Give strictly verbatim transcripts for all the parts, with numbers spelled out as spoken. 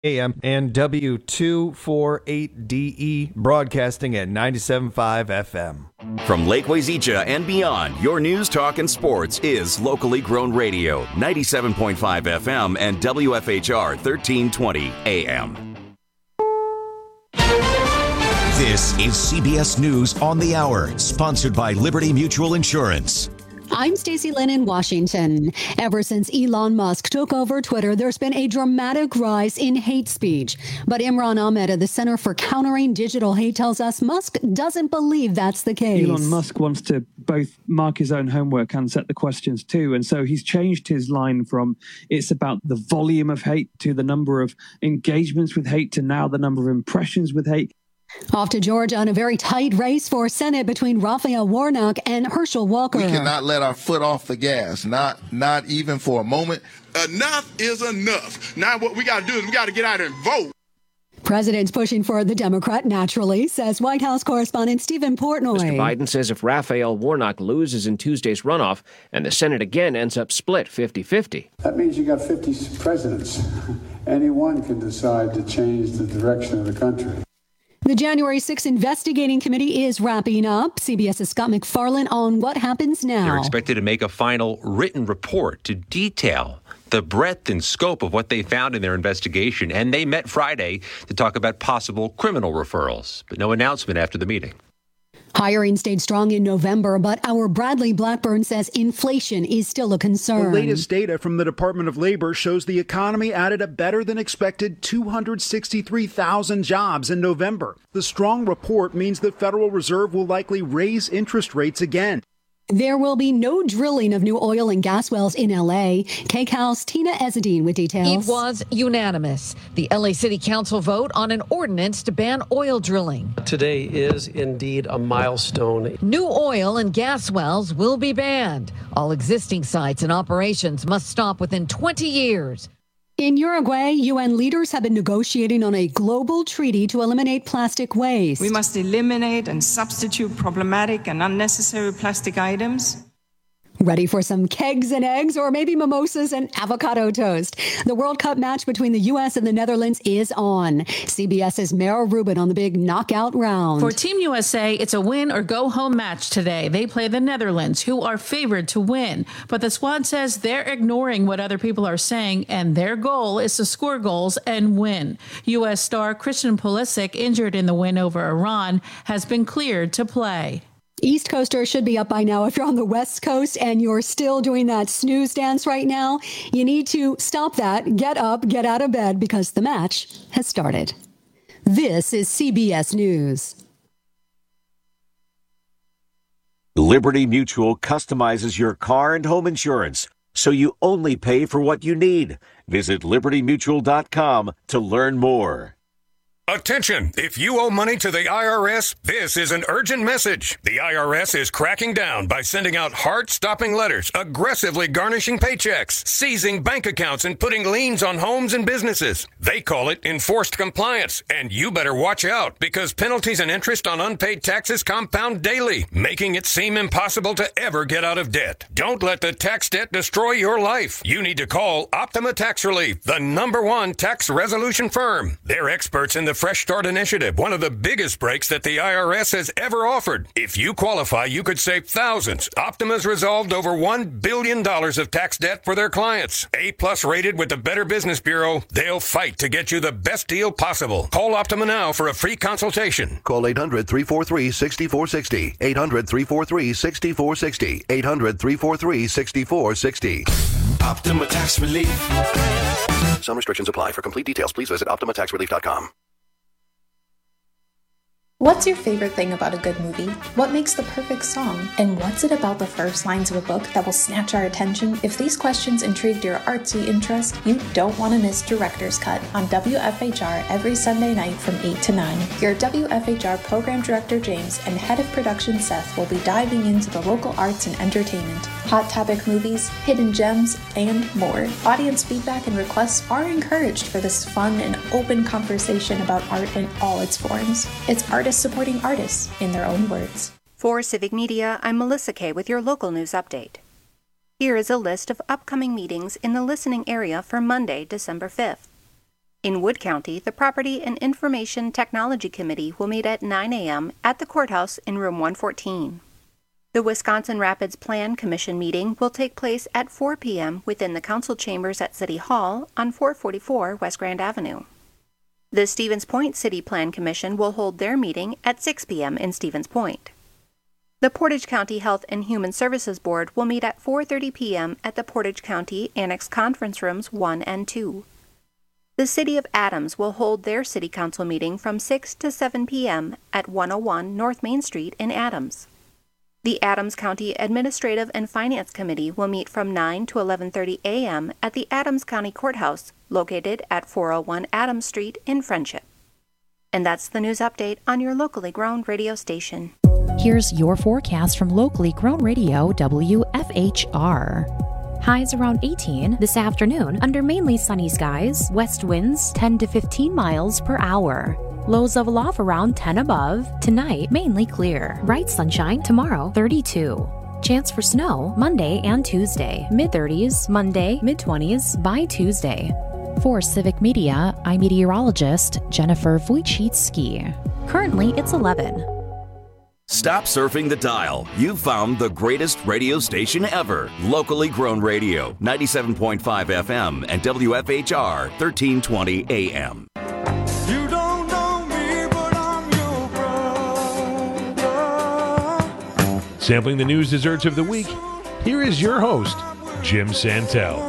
A M and W two forty-eight D E, broadcasting at ninety-seven point five F M. From Lake Wazeecha and beyond, your news, talk, and sports is locally grown radio, ninety-seven point five F M and W F H R thirteen twenty A M. This is C B S News on the Hour, sponsored by Liberty Mutual Insurance. I'm Stacey Lynn in Washington. Ever since Elon Musk took over Twitter, there's been a dramatic rise in hate speech. But Imran Ahmed of the Center for Countering Digital Hate tells us Musk doesn't believe that's the case. Elon Musk wants to both mark his own homework and set the questions too. And so he's changed his line from it's about the volume of hate to the number of engagements with hate to now the number of impressions with hate. Off to Georgia on a very tight race for Senate between Raphael Warnock and Herschel Walker. We cannot let our foot off the gas, not not even for a moment. Enough is enough. Now what we got to do is we got to get out and vote. President's pushing for the Democrat naturally, says White House correspondent Stephen Portnoy. Mister Biden says if Raphael Warnock loses in Tuesday's runoff and the Senate again ends up split fifty-fifty. That means you got fifty presidents. Anyone can decide to change the direction of the country. The January sixth investigating committee is wrapping up. CBS's Scott McFarlane on what happens now. They're expected to make a final written report to detail the breadth and scope of what they found in their investigation. And they met Friday to talk about possible criminal referrals, but no announcement after the meeting. Hiring stayed strong in November, but our Bradley Blackburn says inflation is still a concern. The latest data from the Department of Labor shows the economy added a better than expected two hundred sixty-three thousand jobs in November. The strong report means the Federal Reserve will likely raise interest rates again. There will be no drilling of new oil and gas wells in L A. K C A L's Tina Ezzedine with details. It was unanimous. The L A City Council vote on an ordinance to ban oil drilling. Today is indeed a milestone. New oil and gas wells will be banned. All existing sites and operations must stop within twenty years. In Uruguay, U N leaders have been negotiating on a global treaty to eliminate plastic waste. We must eliminate and substitute problematic and unnecessary plastic items. Ready for some kegs and eggs, or maybe mimosas and avocado toast? The World Cup match between the U S and the Netherlands is on. CBS's Mara Rubin on the big knockout round. For Team U S A, it's a win or go home match today. They play the Netherlands, who are favored to win. But the squad says they're ignoring what other people are saying, and their goal is to score goals and win. U S star Christian Pulisic, injured in the win over Iran, has been cleared to play. East Coasters should be up by now. If you're on the West Coast and you're still doing that snooze dance right now, you need to stop that, get up, get out of bed, because the match has started. This is C B S News. Liberty Mutual customizes your car and home insurance, so you only pay for what you need. Visit liberty mutual dot com to learn more. Attention! If you owe money to the I R S, this is an urgent message. The I R S is cracking down by sending out heart-stopping letters, aggressively garnishing paychecks, seizing bank accounts, and putting liens on homes and businesses. They call it enforced compliance, and you better watch out because penalties and interest on unpaid taxes compound daily, making it seem impossible to ever get out of debt. Don't let the tax debt destroy your life. You need to call Optima Tax Relief, the number one tax resolution firm. They're experts in the Fresh Start Initiative, one of the biggest breaks that the I R S has ever offered. If you qualify, you could save thousands. Optima's resolved over one billion dollars of tax debt for their clients. A-plus rated with the Better Business Bureau, they'll fight to get you the best deal possible. Call Optima now for a free consultation. Call eight hundred, three four three, six four six zero. eight hundred, three four three, six four six zero. eight hundred, three four three, six four six zero. Optima Tax Relief. Some restrictions apply. For complete details, please visit optima tax relief dot com. What's your favorite thing about a good movie? What makes the perfect song? And what's it about the first lines of a book that will snatch our attention? If these questions intrigued your artsy interest, you don't want to miss Director's Cut on W F H R every Sunday night from eight to nine. Your W F H R Program Director James and Head of Production Seth will be diving into the local arts and entertainment, hot topic movies, hidden gems, and more. Audience feedback and requests are encouraged for this fun and open conversation about art in all its forms. It's artists supporting artists in their own words. For Civic Media, I'm Melissa Kay with your local news update. Here is a list of upcoming meetings in the listening area for Monday, December fifth. In Wood County, the Property and Information Technology Committee will meet at nine a.m. at the courthouse in room one fourteen. The Wisconsin Rapids Plan Commission meeting will take place at four p.m. within the council chambers at City Hall on four forty-four West Grand Avenue. The Stevens Point City Plan Commission will hold their meeting at six p.m. in Stevens Point. The Portage County Health and Human Services Board will meet at four thirty p.m. at the Portage County Annex Conference Rooms one and two. The City of Adams will hold their City Council meeting from six to seven p.m. at one oh one North Main Street in Adams. The Adams County Administrative and Finance Committee will meet from nine to eleven thirty a.m. at the Adams County Courthouse, located at four oh one Adams Street in Friendship. And that's the news update on your locally grown radio station. Here's your forecast from locally grown radio W F H R. Highs around eighteen this afternoon under mainly sunny skies, west winds ten to fifteen miles per hour. Lows level off around ten above. Tonight, mainly clear. Bright sunshine tomorrow, thirty-two. Chance for snow Monday and Tuesday. mid thirties Monday, mid twenties by Tuesday. For Civic Media, I'm meteorologist Jennifer Wojcicki. Currently, it's eleven. Stop surfing the dial. You've found the greatest radio station ever. Locally grown radio, ninety-seven point five F M and W F H R, thirteen twenty A M. You don't know me, but I'm your brother. Sampling the news desserts of the week, here is your host, Jim Santel.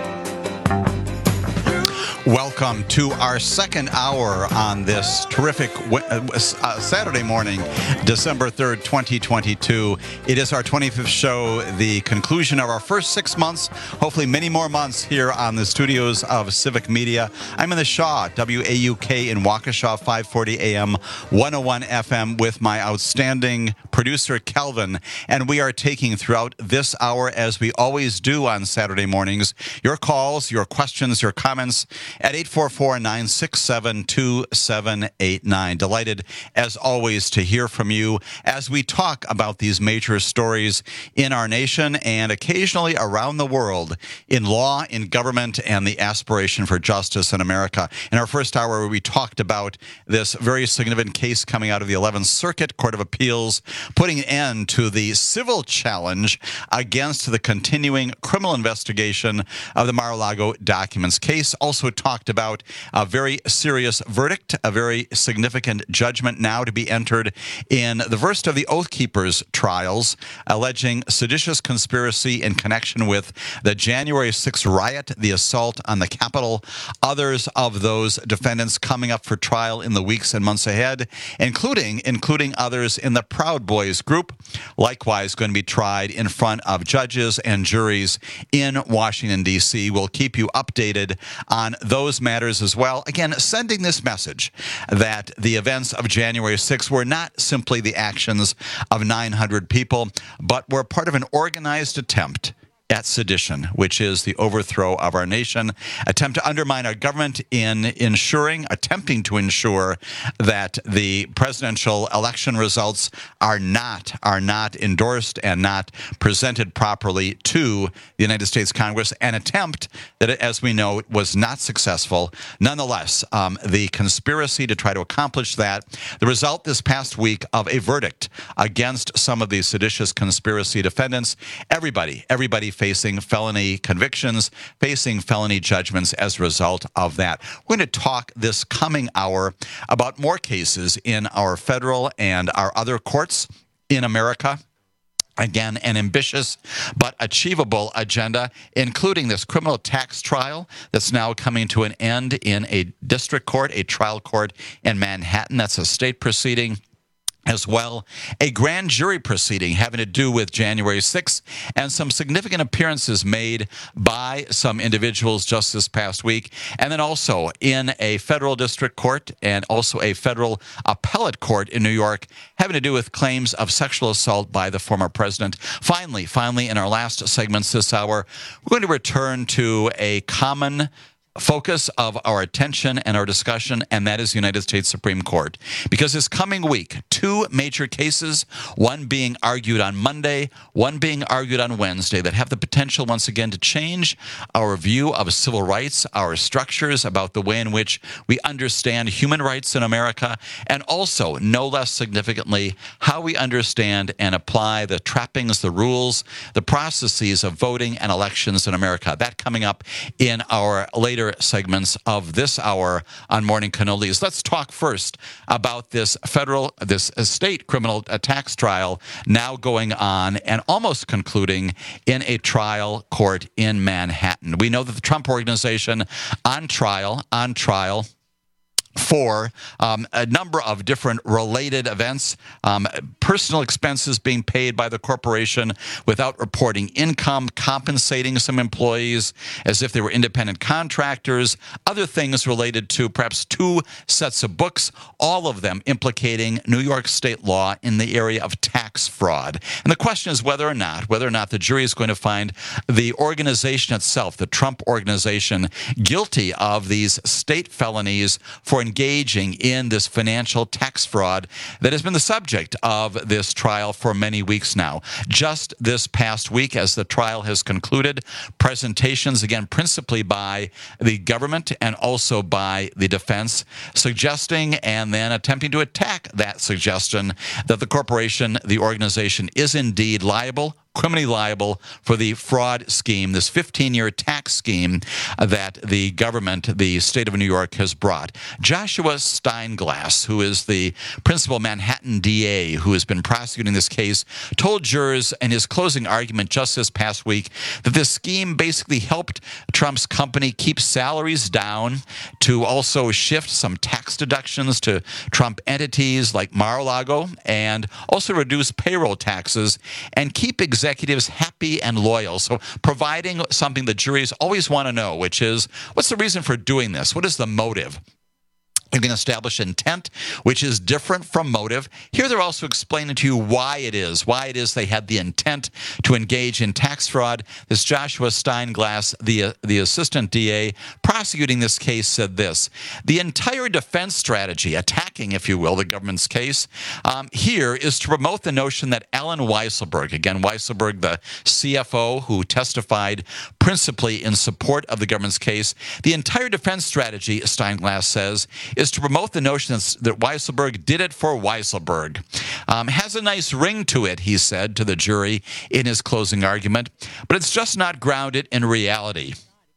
Welcome to our second hour on this terrific uh, Saturday morning, December third, twenty twenty-two. It is our twenty-fifth show, the conclusion of our first six months, hopefully many more months here on the studios of Civic Media. I'm in the Shaw, W A U K in Waukesha, five forty A M, one oh one F M with my outstanding producer, Kelvin. And we are taking throughout this hour, as we always do on Saturday mornings, your calls, your questions, your comments, at eight four four, nine six seven, two seven eight nine. Delighted, as always, to hear from you as we talk about these major stories in our nation and occasionally around the world in law, in government, and the aspiration for justice in America. In our first hour, we talked about this very significant case coming out of the eleventh Circuit Court of Appeals, putting an end to the civil challenge against the continuing criminal investigation of the Mar-a-Lago documents case. Also talked about a very serious verdict, a very significant judgment now to be entered in the first of the Oath Keepers trials, alleging seditious conspiracy in connection with the January sixth riot, the assault on the Capitol. Others of those defendants coming up for trial in the weeks and months ahead, including including others in the Proud Boys group, likewise going to be tried in front of judges and juries in Washington, D C. We'll keep you updated on those matters as well. Again, sending this message that the events of January sixth were not simply the actions of nine hundred people, but were part of an organized attempt at sedition, which is the overthrow of our nation, attempt to undermine our government in ensuring, attempting to ensure that the presidential election results are not, are not endorsed and not presented properly to the United States Congress, an attempt that, as we know, was not successful. Nonetheless, um, the conspiracy to try to accomplish that, the result this past week of a verdict against some of these seditious conspiracy defendants, everybody, everybody facing felony convictions, facing felony judgments as a result of that. We're going to talk this coming hour about more cases in our federal and our other courts in America. Again, an ambitious but achievable agenda, including this criminal tax trial that's now coming to an end in a district court, a trial court in Manhattan. That's a state proceeding. As well, a grand jury proceeding having to do with January sixth, and some significant appearances made by some individuals just this past week, and then also in a federal district court and also a federal appellate court in New York having to do with claims of sexual assault by the former president. Finally, finally, in our last segments this hour, we're going to return to a common focus of our attention and our discussion, and that is the United States Supreme Court. Because this coming week, two major cases, one being argued on Monday, one being argued on Wednesday, that have the potential once again to change our view of civil rights, our structures, about the way in which we understand human rights in America, and also, no less significantly, how we understand and apply the trappings, the rules, the processes of voting and elections in America. That coming up in our later segments of this hour on Morning Cannolis. Let's talk first about this federal, this state criminal tax trial now going on and almost concluding in a trial court in Manhattan. We know that the Trump Organization on trial, on trial, for um, a number of different related events, um, personal expenses being paid by the corporation without reporting income, compensating some employees as if they were independent contractors, other things related to perhaps two sets of books, all of them implicating New York state law in the area of tax fraud. And the question is whether or not, whether or not the jury is going to find the organization itself, the Trump Organization, guilty of these state felonies for engaging in this financial tax fraud that has been the subject of this trial for many weeks now. Just this past week, as the trial has concluded, presentations, again, principally by the government and also by the defense, suggesting and then attempting to attack that suggestion that the corporation, the organization, is indeed liable, criminally liable for the fraud scheme, this fifteen-year tax scheme that the government, the state of New York, has brought. Joshua Steinglass, who is the principal Manhattan D A who has been prosecuting this case, told jurors in his closing argument just this past week that this scheme basically helped Trump's company keep salaries down, to also shift some tax deductions to Trump entities like Mar-a-Lago, and also reduce payroll taxes and keep executives executives happy and loyal. So providing something the juries always want to know, which is, what's the reason for doing this? What is the motive? You can establish intent, which is different from motive. Here they're also explaining to you why it is, why it is they had the intent to engage in tax fraud. This Joshua Steinglass, the, uh, the assistant D A prosecuting this case, said this: the entire defense strategy, attacking, if you will, the government's case, um, here is to promote the notion that Alan Weisselberg, again, Weisselberg, the C F O who testified principally in support of the government's case, the entire defense strategy, Steinglass says, is to promote the notion that Weisselberg did it for Weisselberg. Um, has a nice ring to it, he said to the jury in his closing argument, but it's just not grounded in reality.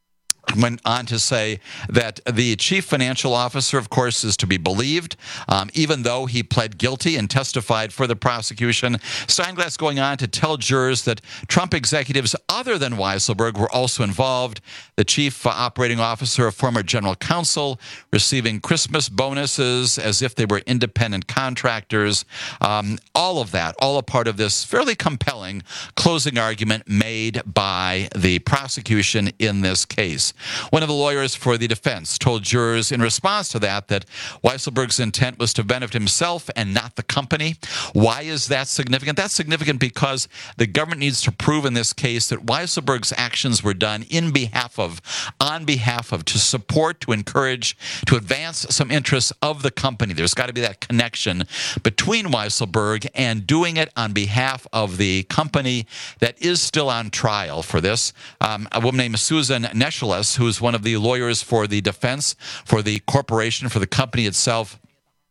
Went on to say that the chief financial officer, of course, is to be believed, um, even though he pled guilty and testified for the prosecution. Steinglass going on to tell jurors that Trump executives other than Weisselberg were also involved. The chief uh, operating officer, a former general counsel, receiving Christmas bonuses as if they were independent contractors. Um, all of that, all a part of this fairly compelling closing argument made by the prosecution in this case. One of the lawyers for the defense told jurors in response to that that Weisselberg's intent was to benefit himself and not the company. Why is that significant? That's significant because the government needs to prove in this case that Weisselberg's actions were done in behalf of, on behalf of, to support, to encourage, to advance some interests of the company. There's got to be that connection between Weisselberg and doing it on behalf of the company that is still on trial for this. Um, a woman named Susan Nescheles, who is one of the lawyers for the defense, for the corporation, for the company itself,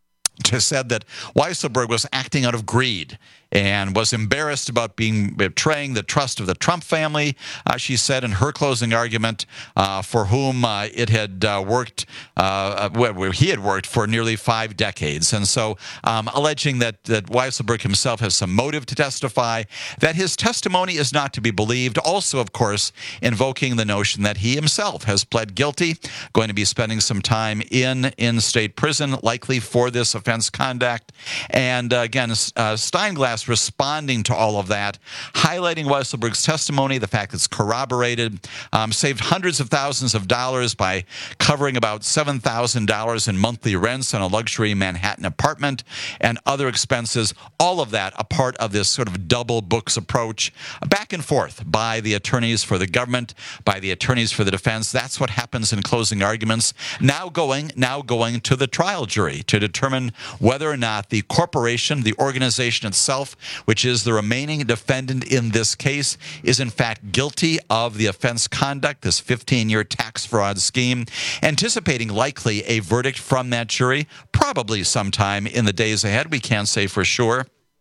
has said that Weisselberg was acting out of greed and was embarrassed about being betraying the trust of the Trump family, uh, she said in her closing argument, uh, for whom uh, it had uh, worked, uh, where he had worked for nearly five decades. And so um, alleging that, that Weisselberg himself has some motive to testify, that his testimony is not to be believed. Also, of course, invoking the notion that he himself has pled guilty, going to be spending some time in, in state prison, likely for this offense conduct. And uh, again, uh, Steinglass broadcast responding to all of that, highlighting Weisselberg's testimony, the fact it's corroborated, um, saved hundreds of thousands of dollars by covering about seven thousand dollars in monthly rents on a luxury Manhattan apartment and other expenses. All of that a part of this sort of double books approach, back and forth by the attorneys for the government, by the attorneys for the defense. That's what happens in closing arguments. Now going, now going to the trial jury to determine whether or not the corporation, the organization itself, which is the remaining defendant in this case, is in fact guilty of the offense conduct, this fifteen-year tax fraud scheme, anticipating likely a verdict from that jury, probably sometime in the days ahead. We can't say for sure.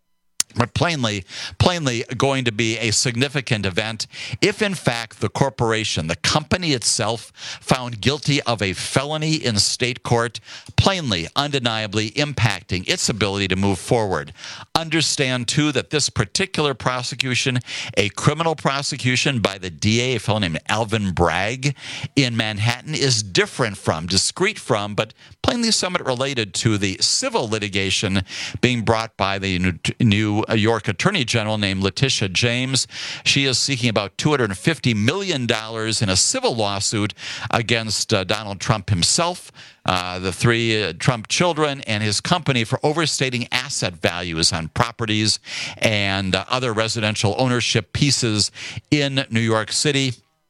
But plainly, plainly going to be a significant event if, in fact, the corporation, the company itself, found guilty of a felony in state court, plainly, undeniably impacting its ability to move forward. Understand, too, that this particular prosecution, a criminal prosecution by the D A, a fellow named Alvin Bragg in Manhattan, is different from, discrete from, but plainly somewhat related to the civil litigation being brought by the New York Attorney General named Letitia James. She is seeking about two hundred fifty million dollars in a civil lawsuit against uh, Donald Trump himself, uh, the three uh, Trump children, and his company for overstating asset values on properties and uh, other residential ownership pieces in New York City.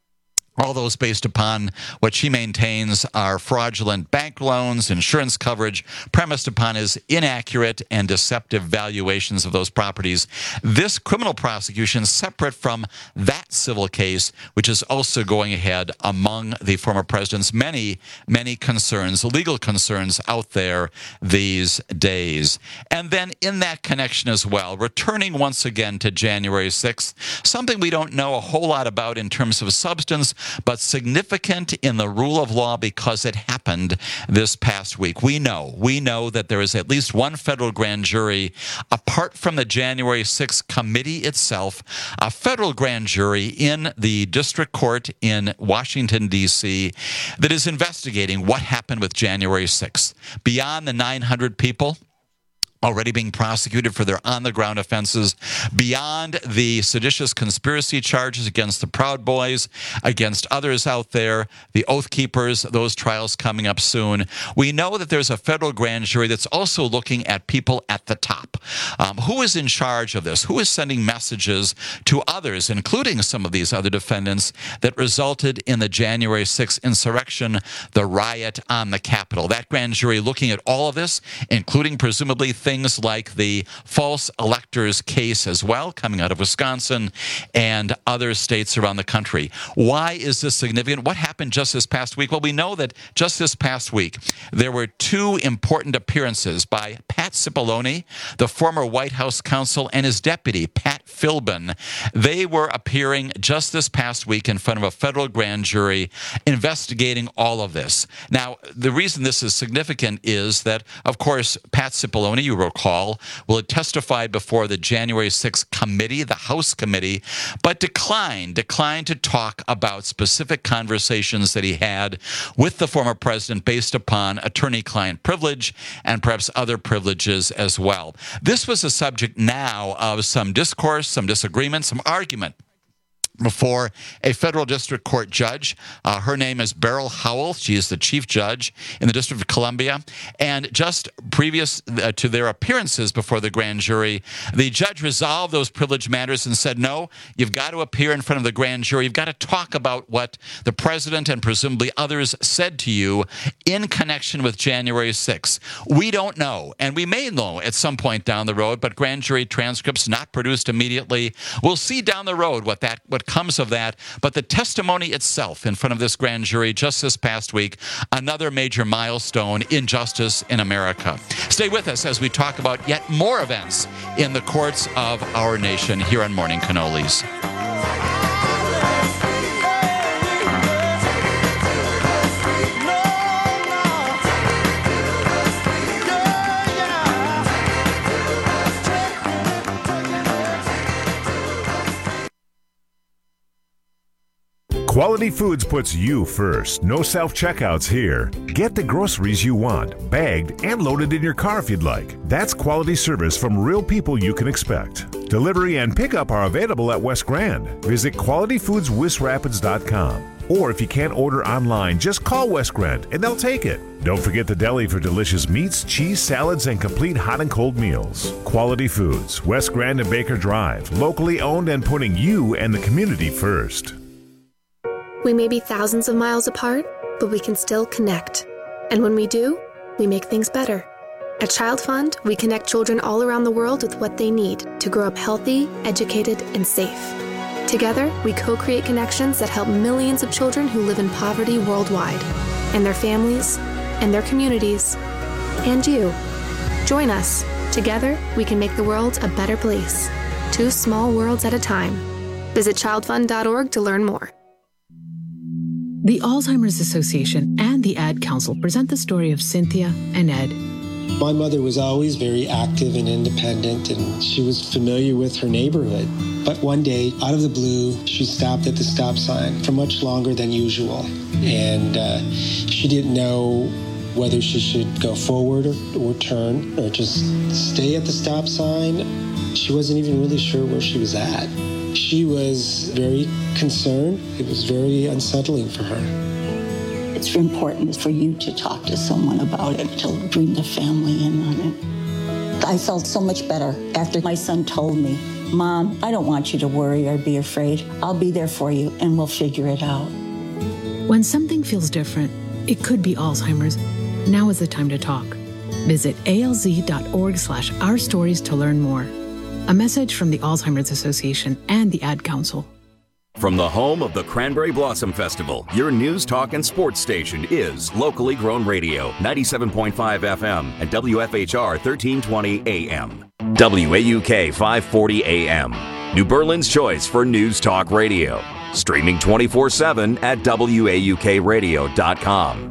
All those based upon what she maintains are fraudulent bank loans, insurance coverage, premised upon his inaccurate and deceptive valuations of those properties. This criminal prosecution, separate from that civil case, which is also going ahead among the former president's many, many concerns, legal concerns out there these days. And then in that connection as well, returning once again to January sixth, something we don't know a whole lot about in terms of substance, but significant in the rule of law because it happened this past week. We know, we know that there is at least one federal grand jury, apart from the January sixth committee itself, a federal grand jury in the district court in Washington, D C, that is investigating what happened with January sixth. Beyond the nine hundred people already being prosecuted for their on-the-ground offenses, beyond the seditious conspiracy charges against the Proud Boys, against others out there, the Oath Keepers, those trials coming up soon. We know that there's a federal grand jury that's also looking at people at the top. Um, who is in charge of this? Who is sending messages to others, including some of these other defendants, that resulted in the January sixth insurrection, the riot on the Capitol? That grand jury looking at all of this, including presumably things like the false electors case as well, coming out of Wisconsin and other states around the country. Why is this significant? What happened just this past week? Well, we know that just this past week, there were two important appearances by Pat Cipollone, the former White House counsel, and his deputy, Pat Philbin. They were appearing just this past week in front of a federal grand jury investigating all of this. Now, the reason this is significant is that, of course, Pat Cipollone, you recall, will have testified before the January sixth committee, the House committee, but declined, declined to talk about specific conversations that he had with the former president based upon attorney-client privilege and perhaps other privileges as well. This was a subject now of some discourse, some disagreement, some argument before a federal district court judge. Uh, her name is Beryl Howell. She is the chief judge in the District of Columbia. And just previous uh, to their appearances before the grand jury, the judge resolved those privilege matters and said, no, you've got to appear in front of the grand jury. You've got to talk about what the president and presumably others said to you in connection with January sixth. We don't know, and we may know at some point down the road, but grand jury transcripts not produced immediately. We'll see down the road what that what comes of that, but the testimony itself in front of this grand jury just this past week, another major milestone in justice in America. Stay with us as we talk about yet more events in the courts of our nation here on Morning Cannolis. Quality Foods puts you first. No self-checkouts here. Get the groceries you want, bagged and loaded in your car if you'd like. That's quality service from real people you can expect. Delivery and pickup are available at West Grand. Visit quality foods west rapids dot com. Or if you can't order online, just call West Grand and they'll take it. Don't forget the deli for delicious meats, cheese, salads, and complete hot and cold meals. Quality Foods, West Grand and Baker Drive. Locally owned and putting you and the community first. We may be thousands of miles apart, but we can still connect. And when we do, we make things better. At Child Fund, we connect children all around the world with what they need to grow up healthy, educated, and safe. Together, we co-create connections that help millions of children who live in poverty worldwide, and their families, and their communities, and you. Join us. Together, we can make the world a better place. Two small worlds at a time. Visit child fund dot org to learn more. The Alzheimer's Association and the Ad Council present the story of Cynthia and Ed. My mother was always very active and independent, and she was familiar with her neighborhood. But one day, out of the blue, she stopped at the stop sign for much longer than usual. And uh, she didn't know whether she should go forward or, or turn or just stay at the stop sign. She wasn't even really sure where she was at. She was very concerned. It was very unsettling for her. It's important for you to talk to someone about it, to bring the family in on it. I felt so much better after my son told me, Mom, I don't want you to worry or be afraid. I'll be there for you and we'll figure it out. When something feels different, it could be Alzheimer's. Now is the time to talk. Visit A L Z dot org slash our stories to learn more. A message from the Alzheimer's Association and the Ad Council. From the home of the Cranberry Blossom Festival, your news, talk, and sports station is Locally Grown Radio, ninety-seven point five F M and W F H R thirteen twenty A M. W A U K five forty A M. New Berlin's choice for news talk radio. Streaming twenty-four seven at W A U K radio dot com.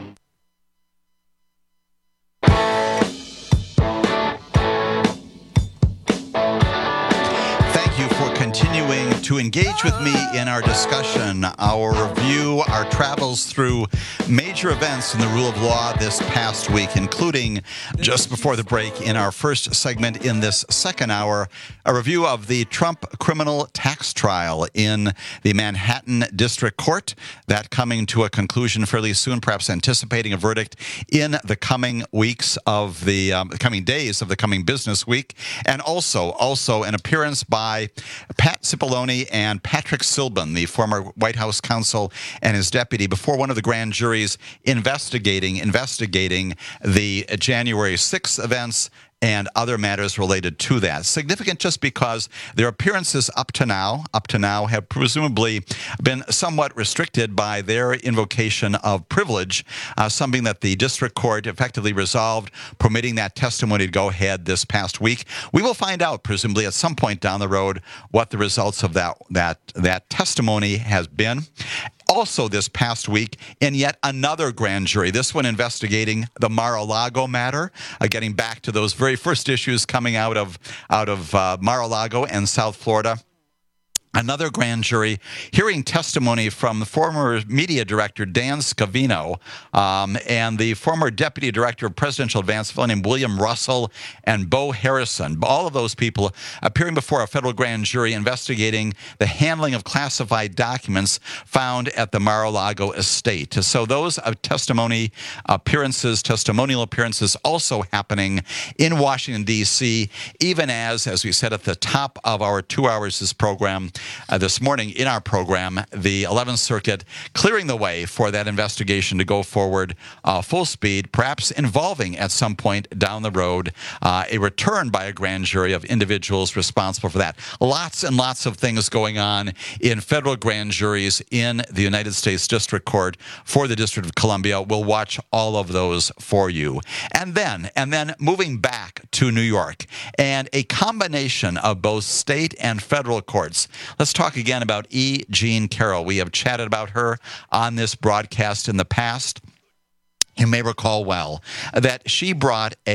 Continuing to engage with me in our discussion, our review, our travels through major events in the rule of law this past week, including just before the break in our first segment in this second hour, a review of the Trump criminal tax trial in the Manhattan District Court, that coming to a conclusion fairly soon, perhaps anticipating a verdict in the coming weeks of the um, coming days of the coming business week, and also also an appearance by Pat Cipollone and Patrick Silbin, the former White House counsel and his deputy, before one of the grand juries investigating investigating the January sixth events and other matters related to that. Significant just because their appearances up to now, up to now, have presumably been somewhat restricted by their invocation of privilege, uh, something that the district court effectively resolved, permitting that testimony to go ahead this past week. We will find out, presumably at some point down the road, what the results of that that that testimony has been. Also this past week, in yet another grand jury, this one investigating the Mar-a-Lago matter, uh, getting back to those very first issues coming out of out of uh, Mar-a-Lago and South Florida. Another grand jury hearing testimony from the former media director Dan Scavino um, and the former deputy director of presidential advance, a fellow named William Russell, and Bo Harrison. All of those people appearing before a federal grand jury investigating the handling of classified documents found at the Mar-a-Lago estate. So those uh, testimony appearances, testimonial appearances also happening in Washington, D C, even as, as we said at the top of our two hours this program, Uh, this morning in our program, the eleventh Circuit clearing the way for that investigation to go forward uh, full speed, perhaps involving at some point down the road uh, a return by a grand jury of individuals responsible for that. Lots and lots of things going on in federal grand juries in the United States District Court for the District of Columbia. We'll watch all of those for you. And then, and then moving back to New York, and a combination of both state and federal courts. Let's talk again about E. Jean Carroll. We have chatted about her on this broadcast in the past. You may recall well that she brought a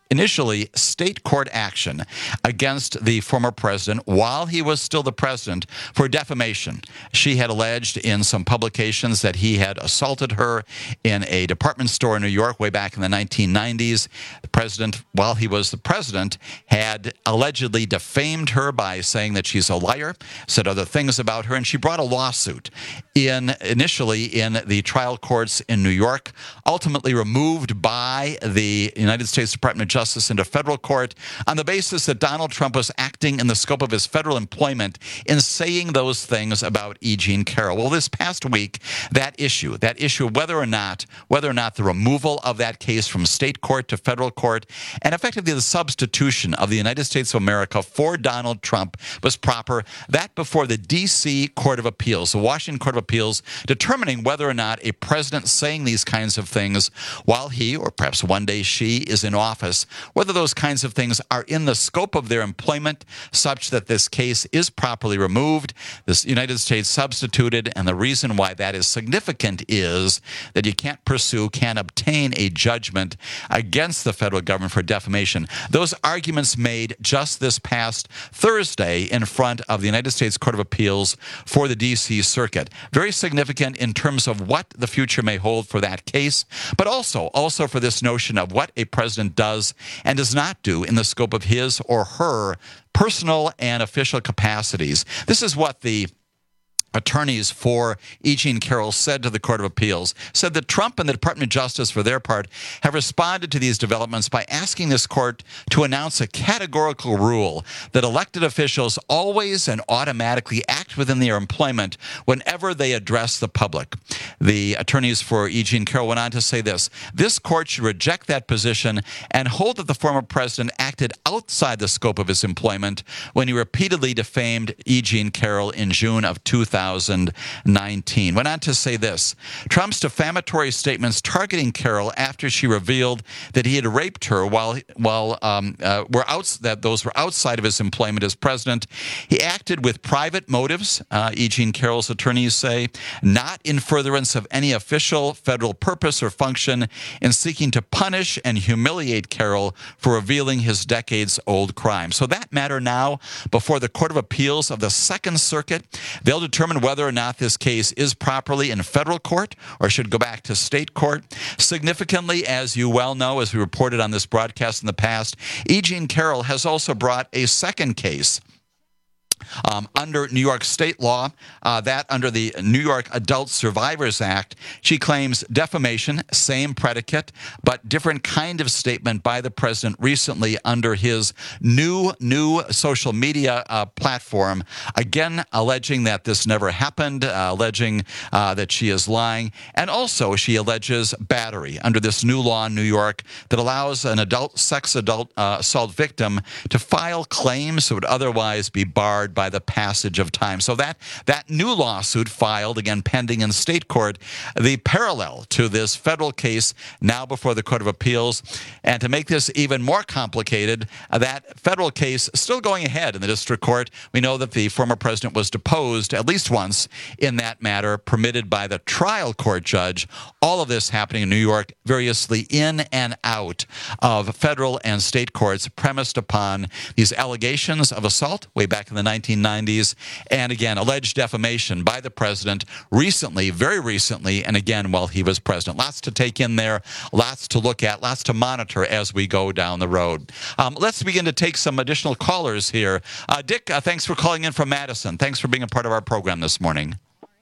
initially state court action against the former president while he was still the president for defamation. She had alleged in some publications that he had assaulted her in a department store in New York way back in the nineteen nineties. The president, while he was the president, had allegedly defamed her by saying that she's a liar, said other things about her, and she brought a lawsuit in initially in the trial courts in New York, ultimately removed by the United States Department of Justice into federal court on the basis that Donald Trump was acting in the scope of his federal employment in saying those things about E. Jean Carroll. Well, this past week, that issue, that issue of whether or not, whether or not the removal of that case from state court to federal court, and effectively the substitution of the United States of America for Donald Trump was proper, that before the D C Court of Appeals, the Washington Court of Appeals, determining whether or not a president saying these kinds of things while he, or perhaps one day she, is in office, whether those kinds of things are in the scope of their employment such that this case is properly removed, this United States substituted, and the reason why that is significant is that you can't pursue, can't obtain a judgment against the federal government for defamation. Those arguments made just this past Thursday in front of the United States Court of Appeals for the D C Circuit. Very significant in terms of what the future may hold for that case, but also, also for this notion of what a president does and does not do in the scope of his or her personal and official capacities. This is what the attorneys for E. Jean Carroll said to the Court of Appeals, said that Trump and the Department of Justice, for their part, have responded to these developments by asking this court to announce a categorical rule that elected officials always and automatically act within their employment whenever they address the public. The attorneys for E. Jean Carroll went on to say this: this court should reject that position and hold that the former president acted outside the scope of his employment when he repeatedly defamed E. Jean Carroll in June of two thousand nineteen. Went on to say this: Trump's defamatory statements targeting Carroll after she revealed that he had raped her while while um, uh, were out, that those were outside of his employment as president. He acted with private motives, uh, E. Jean Carroll's attorneys say, not in furtherance of any official federal purpose or function in seeking to punish and humiliate Carroll for revealing his decades-old crime. So that matter now before the Court of Appeals of the Second Circuit. They'll determine whether or not this case is properly in federal court or should go back to state court. Significantly, as you well know, as we reported on this broadcast in the past, E. Jean Carroll has also brought a second case Um, under New York state law, uh, that under the New York Adult Survivors Act. She claims defamation, same predicate, but different kind of statement by the president recently under his new, new social media uh, platform, again alleging that this never happened, uh, alleging uh, that she is lying, and also she alleges battery under this new law in New York that allows an adult sex adult uh, assault victim to file claims that would otherwise be barred by the passage of time. So that that new lawsuit filed, again pending in state court, the parallel to this federal case now before the Court of Appeals. And to make this even more complicated, uh, that federal case still going ahead in the district court. We know that the former president was deposed at least once in that matter, permitted by the trial court judge. All of this happening in New York, variously in and out of federal and state courts, premised upon these allegations of assault way back in the nineteen nineties, and again, alleged defamation by the president recently, very recently, and again, while he was president. Lots to take in there, lots to look at, lots to monitor as we go down the road. Um, let's begin to take some additional callers here. Uh, Dick, uh, thanks for calling in from Madison. Thanks for being a part of our program this morning.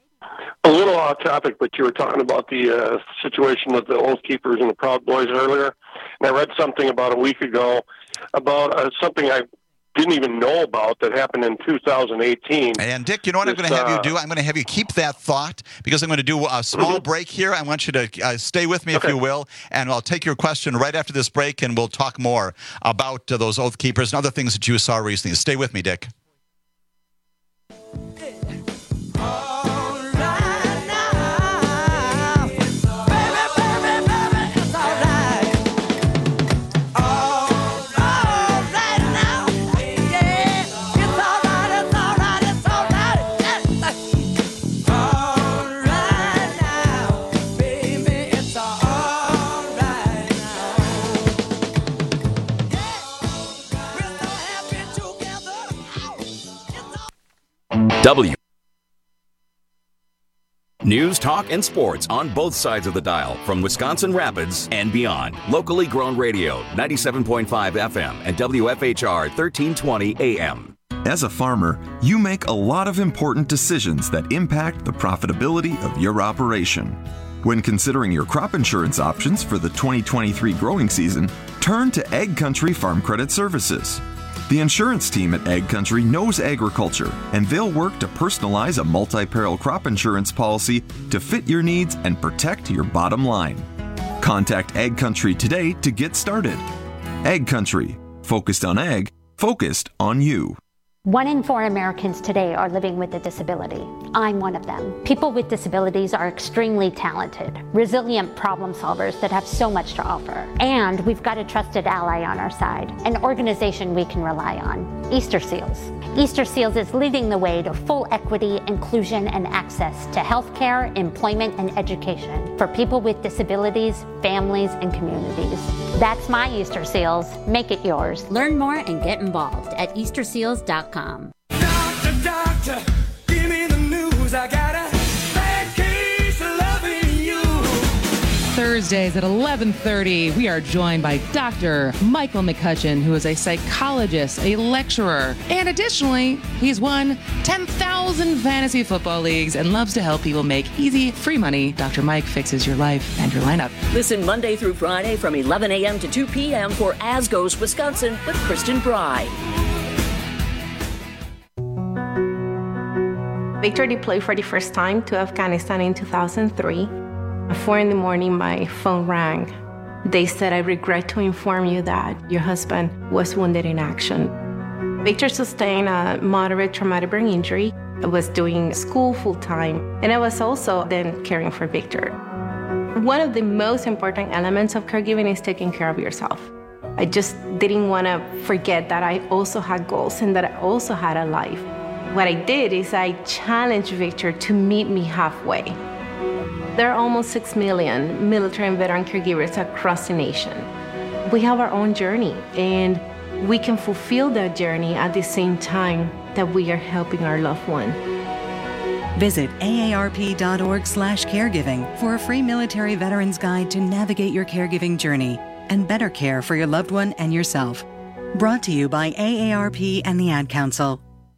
A little off topic, but you were talking about the uh, situation with the Oath Keepers and the Proud Boys earlier, and I read something about a week ago about uh, something I didn't even know about that happened in two thousand eighteen. And Dick, you know what this, I'm going to have uh, you do? I'm going to have you keep that thought because I'm going to do a small mm-hmm. break here. I want you to uh, stay with me, okay. if you will, and I'll take your question right after this break, and we'll talk more about uh, those Oath Keepers and other things that you saw recently. Stay with me, Dick. W. News, talk, and sports on both sides of the dial from Wisconsin Rapids and beyond. Locally grown radio, ninety-seven point five F M and W F H R thirteen twenty A M. As a farmer, you make a lot of important decisions that impact the profitability of your operation. When considering your crop insurance options for the twenty twenty-three growing season, turn to Ag Country Farm Credit Services. The insurance team at Ag Country knows agriculture, and they'll work to personalize a multi-peril crop insurance policy to fit your needs and protect your bottom line. Contact Ag Country today to get started. Ag Country, focused on ag, focused on you. One in four Americans today are living with a disability. I'm one of them. People with disabilities are extremely talented, resilient problem solvers that have so much to offer. And we've got a trusted ally on our side, an organization we can rely on, Easter Seals. Easter Seals is leading the way to full equity, inclusion, and access to healthcare, employment, and education for people with disabilities, families, and communities. That's my Easter Seals. Make it yours. Learn more and get involved at easter seals dot com. Doctor, doctor, give me the news. I got a bad case of loving you. Thursdays at eleven thirty, we are joined by Doctor Michael McCutcheon, who is a psychologist, a lecturer, and additionally, he's won ten thousand fantasy football leagues and loves to help people make easy, free money. Doctor Mike fixes your life and your lineup. Listen Monday through Friday from eleven a.m. to two p.m. for As Goes Wisconsin with Kristen Bry. Victor deployed for the first time to Afghanistan in two thousand three. At four in the morning, my phone rang. They said, I regret to inform you that your husband was wounded in action. Victor sustained a moderate traumatic brain injury. I was doing school full-time, and I was also then caring for Victor. One of the most important elements of caregiving is taking care of yourself. I just didn't want to forget that I also had goals and that I also had a life. What I did is I challenged Victor to meet me halfway. There are almost six million military and veteran caregivers across the nation. We have our own journey, and we can fulfill that journey at the same time that we are helping our loved one. Visit A A R P dot org slash caregiving for a free military veterans guide to navigate your caregiving journey and better care for your loved one and yourself. Brought to you by A A R P and the Ad Council.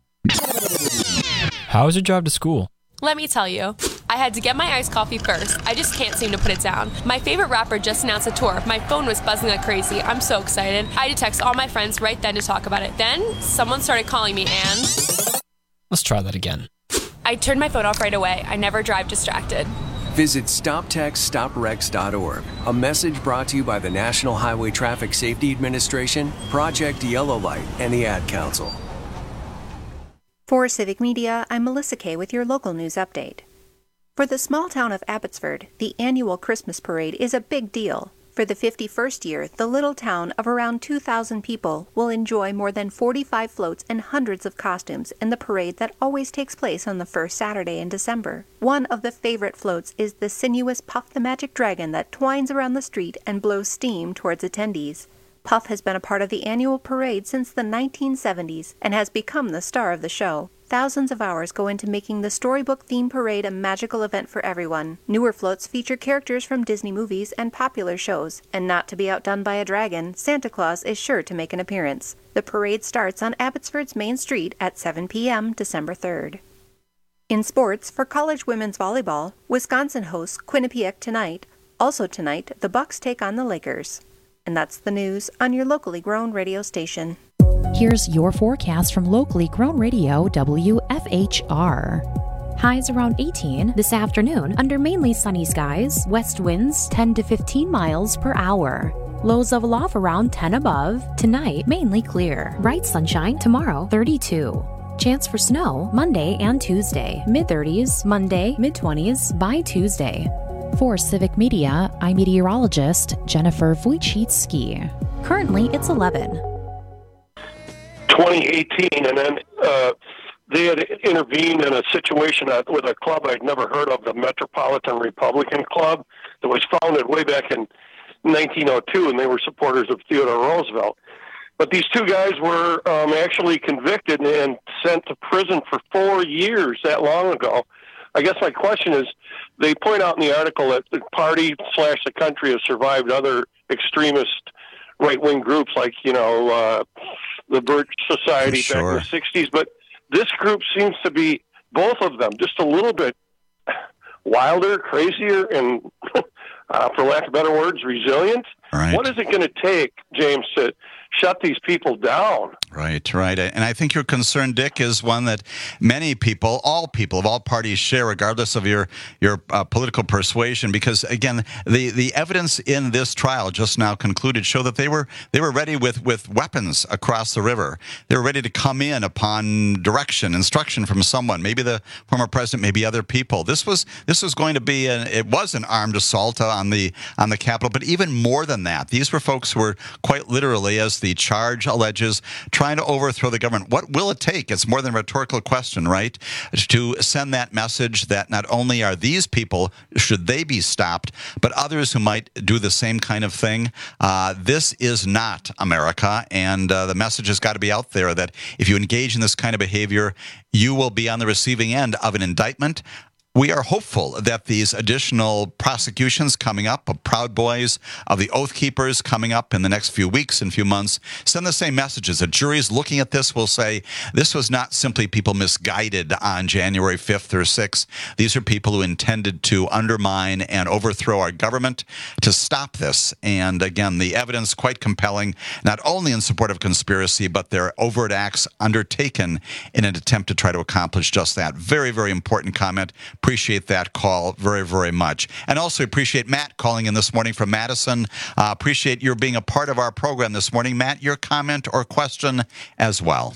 How was your drive to school? Let me tell you, I had to get my iced coffee first. I just can't seem to put it down. My favorite rapper just announced a tour. My phone was buzzing like crazy. I'm so excited. I had to text all my friends right then to talk about it. Then, someone started calling me and... Let's try that again. I turned my phone off right away. I never drive distracted. Visit stop text stop wrecks dot org. A message brought to you by the National Highway Traffic Safety Administration, Project Yellow Light, and the Ad Council. For Civic Media, I'm Melissa Kay with your local news update. For the small town of Abbotsford, the annual Christmas parade is a big deal. For the fifty-first year, the little town of around two thousand people will enjoy more than forty-five floats and hundreds of costumes in the parade that always takes place on the first Saturday in December. One of the favorite floats is the sinuous Puff the Magic Dragon that twines around the street and blows steam towards attendees. Puff has been a part of the annual parade since the nineteen seventies and has become the star of the show. Thousands of hours go into making the storybook-themed parade a magical event for everyone. Newer floats feature characters from Disney movies and popular shows, and not to be outdone by a dragon, Santa Claus is sure to make an appearance. The parade starts on Abbotsford's Main Street at seven p.m. December third. In sports, for college women's volleyball, Wisconsin hosts Quinnipiac tonight. Also tonight, the Bucks take on the Lakers. And that's the news on your locally grown radio station. Here's your forecast from locally grown radio W F H R. Highs around eighteen this afternoon under mainly sunny skies, west winds ten to fifteen miles per hour. Lows level off around ten above. Tonight, mainly clear. Bright sunshine tomorrow, thirty-two. Chance for snow Monday and Tuesday. mid thirties Monday, mid twenties by Tuesday. For Civic Media, I'm meteorologist Jennifer Wojcicki. Currently, it's eleven. twenty eighteen, and then uh, they had intervened in a situation with a club I'd never heard of, the Metropolitan Republican Club, that was founded way back in nineteen oh two, and they were supporters of Theodore Roosevelt. But these two guys were um, actually convicted and sent to prison for four years that long ago. I guess my question is, they point out in the article that the party slash the country has survived other extremist right-wing groups like, you know, uh, the Birch Society Sure. back in the sixties. But this group seems to be, both of them, just a little bit wilder, crazier, and, uh, for lack of better words, resilient. Right. What is it going to take, James, to shut these people down? Right, right. And I think your concern, Dick, is one that many people, all people of all parties share, regardless of your your uh, political persuasion. Because again, the, the evidence in this trial just now concluded show that they were they were ready with, with weapons across the river. They were ready to come in upon direction, instruction from someone, maybe the former president, maybe other people. This was this was going to be an, it was an armed assault on the on the Capitol, but even more than that, these were folks who were quite literally, as the charge alleges, trying to overthrow the government. What will it take? It's more than a rhetorical question, right? To send that message that not only are these people, should they be stopped, but others who might do the same kind of thing. Uh, this is not America, and uh, the message has got to be out there that if you engage in this kind of behavior, you will be on the receiving end of an indictment. We are hopeful that these additional prosecutions coming up of Proud Boys, of the Oath Keepers coming up in the next few weeks and few months, send the same messages. The juries looking at this will say, this was not simply people misguided on January fifth or sixth. These are people who intended to undermine and overthrow our government to stop this. And again, the evidence quite compelling, not only in support of conspiracy, but their overt acts undertaken in an attempt to try to accomplish just that. Very, very important comment. Appreciate that call very, very much. And also appreciate Matt calling in this morning from Madison. Uh, appreciate your being a part of our program this morning. Matt, your comment or question as well.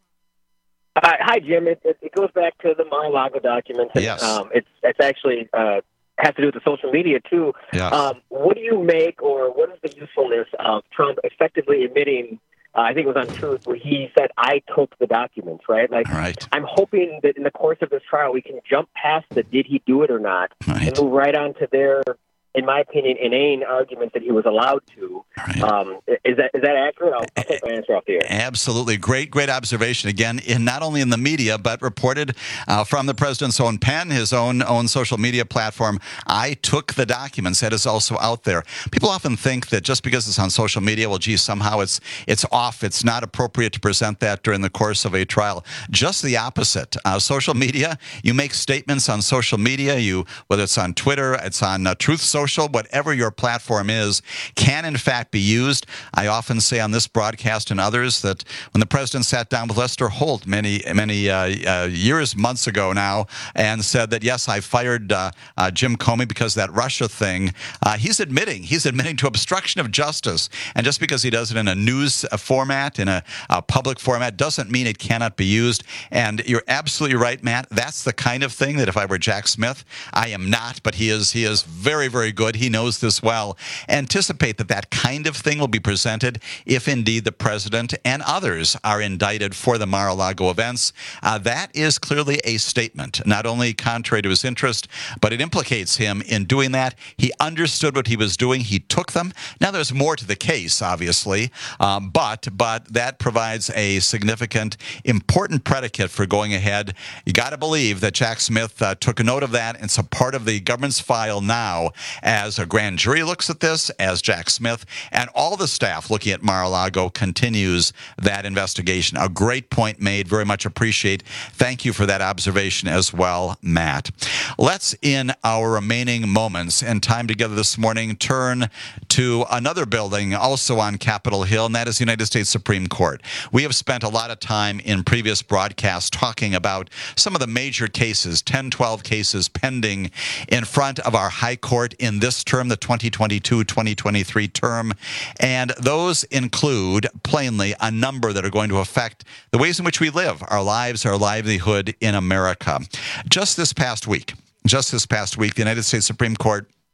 Uh, hi, Jim. It, it, it goes back to the Mar-a-Lago documents. And, yes. Um, it's, it's actually uh, has to do with the social media, too. Yes. Um, what do you make, or what is the usefulness of Trump effectively admitting, Uh, I think it was on Truth, where he said, I took the documents, right? Like, right. I'm hoping that in the course of this trial, we can jump past the did he do it or not, right. and move right on to their, in my opinion, inane argument that he was allowed to. Right. Um, is that is that accurate? I'll, I'll take my answer off the air. Absolutely. Great, great observation. Again, in not only in the media, but reported uh, from the president's own pen, his own own social media platform. I took the documents. That is also out there. People often think that just because it's on social media, well, gee, somehow it's it's off. It's not appropriate to present that during the course of a trial. Just the opposite. Uh, social media, you make statements on social media, you whether it's on Twitter, it's on uh, Truth Social, whatever your platform is, can in fact be used. I often say on this broadcast and others that when the president sat down with Lester Holt many, many uh, uh, years, months ago now, and said that, yes, I fired uh, uh, Jim Comey because of that Russia thing, uh, he's admitting, he's admitting to obstruction of justice. And just because he does it in a news format, in a, a public format, doesn't mean it cannot be used. And you're absolutely right, Matt. That's the kind of thing that if I were Jack Smith, I am not, but he is, he is very, very good. He knows this well. Anticipate that that kind of thing will be presented if indeed the president and others are indicted for the Mar-a-Lago events. Uh, that is clearly a statement, not only contrary to his interest, but it implicates him in doing that. He understood what he was doing. He took them. Now there's more to the case, obviously, um, but but that provides a significant, important predicate for going ahead. You got to believe that Jack Smith uh, took a note of that. It's a part of the government's file now as a grand jury looks at this, as Jack Smith and all the staff looking at Mar-a-Lago continues that investigation. A great point made. Very much appreciate. Thank you for that observation as well, Matt. Let's, in our remaining moments and time together this morning, turn to another building also on Capitol Hill, and that is the United States Supreme Court. We have spent a lot of time in previous broadcasts talking about some of the major cases, ten, twelve cases pending in front of our High Court in this term, the twenty twenty-two twenty twenty-three term. And those include, plainly, a number that are going to affect the ways in which we live, our lives, our livelihood in America. Just this past week, just this past week, the United States Supreme Court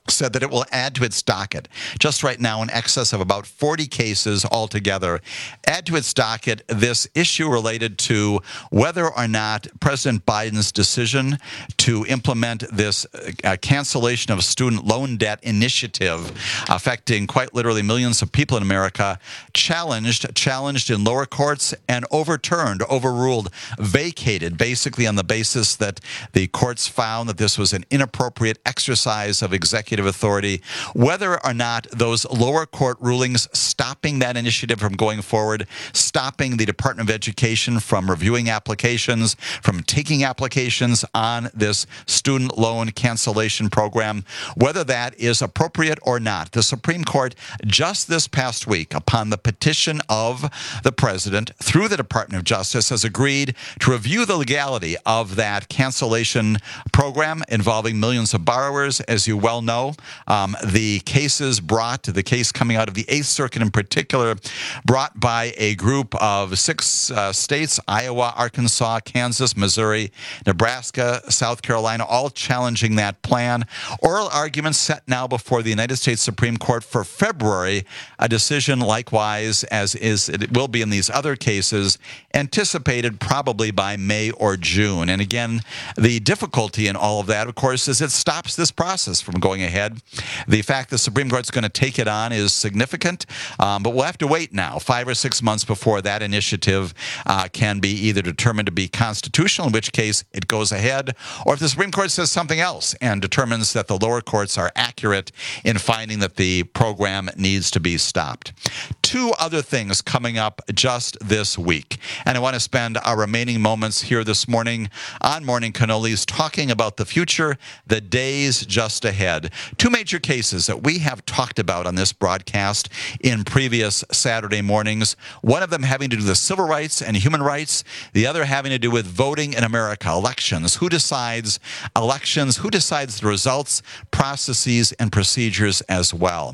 said that it will add to its docket, just right now in excess of about forty cases altogether, add to its docket this issue related to whether or not President Biden's decision to implement this uh, cancellation of student loan debt initiative affecting quite literally millions of people in America, challenged, challenged in lower courts and overturned, overruled, vacated, basically on the basis that the courts found that this was an inappropriate exercise of executive authority. Whether or not those lower court rulings stopping that initiative from going forward, stopping the Department of Education from reviewing applications, from taking applications on this student loan cancellation program, whether that is appropriate or not. The Supreme Court just this past week, upon the petition of the president through the Department of Justice, has agreed to review the legality of that cancellation program involving millions of borrowers. As you well know, um, the cases brought, the case coming out of the Eighth Circuit in particular, brought by a group of six uh, states, Iowa, Arkansas, Kansas, Missouri, Nebraska, South Carolina, all challenging that plan. Oral arguments set now before the United States Supreme Court for February. A decision likewise, as is it will be in these other cases, anticipated probably by May or June. And again, the difficulty in all of that, of course, is it stops this process from going ahead. The fact the Supreme Court's going to take it on is significant, um, but we'll have to wait now, five or six months before that initiative uh, can be either determined to be constitutional, in which case it goes ahead, or if the Supreme Court says something else and determines that the lower courts are accurate in finding that the program needs to be stopped. Two other things coming up just this week, and I want to spend our remaining moments here this morning on Morning Cannolis talking about the future, the days just ahead. Two major cases that we have talked about on this broadcast in previous Saturday mornings, one of them having to do with civil rights and human rights, the other having to do with voting in America, elections. Who decides elections? Who decides the results, processes, and procedures as well?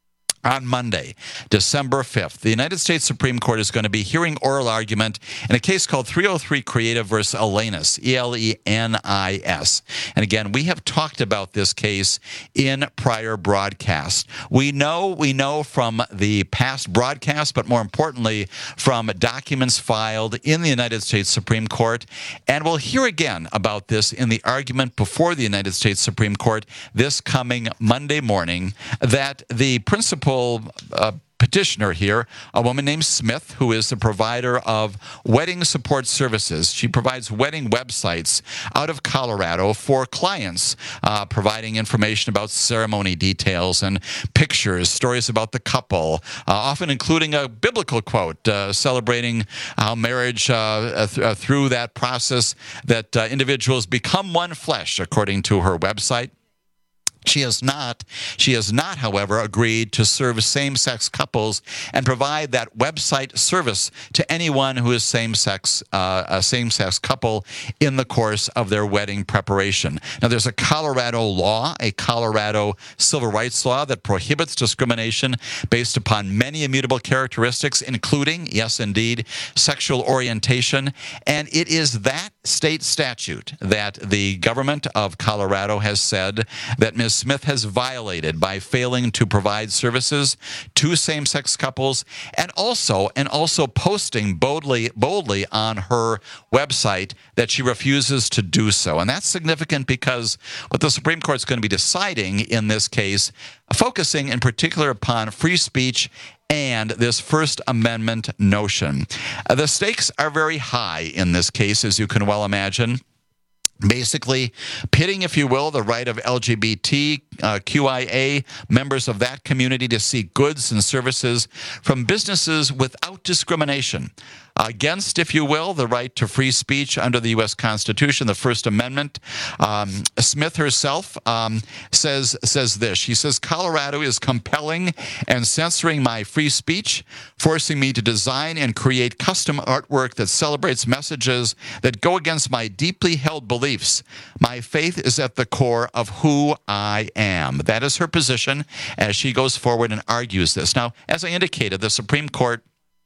On Monday, December fifth, the United States Supreme Court is going to be hearing oral argument in a case called three oh three Creative versus Elenis, E L E N I S. And again, we have talked about this case in prior broadcasts. We know, we know from the past broadcasts, but more importantly, from documents filed in the United States Supreme Court. And we'll hear again about this in the argument before the United States Supreme Court this coming Monday morning, that the principal Uh, petitioner here, a woman named Smith, who is the provider of wedding support services. She provides wedding websites out of Colorado for clients, uh, providing information about ceremony details and pictures, stories about the couple, uh, often including a biblical quote uh, celebrating how marriage uh, th- uh, through that process that uh, individuals become one flesh, according to her website. She has not, she has not, however, agreed to serve same-sex couples and provide that website service to anyone who is same-sex, uh, a same-sex couple in the course of their wedding preparation. Now, there's a Colorado law, a Colorado civil rights law that prohibits discrimination based upon many immutable characteristics, including, yes, indeed, sexual orientation. And it is that state statute that the government of Colorado has said that Miz Smith has violated by failing to provide services to same-sex couples, and also and also posting boldly boldly on her website that she refuses to do so. And that's significant because what the Supreme Court is going to be deciding in this case, focusing in particular upon free speech and this First Amendment notion. Uh, the stakes are very high in this case, as you can well imagine. Basically, pitting, if you will, the right of L G B T Q I A members of that community to seek goods and services from businesses without discrimination, against, if you will, the right to free speech under the U S Constitution, the First Amendment. Um, Smith herself um, says says this. She says, Colorado is compelling and censoring my free speech, forcing me to design and create custom artwork that celebrates messages that go against my deeply held beliefs. My faith is at the core of who I am. That is her position as she goes forward and argues this. Now, as I indicated, the Supreme Court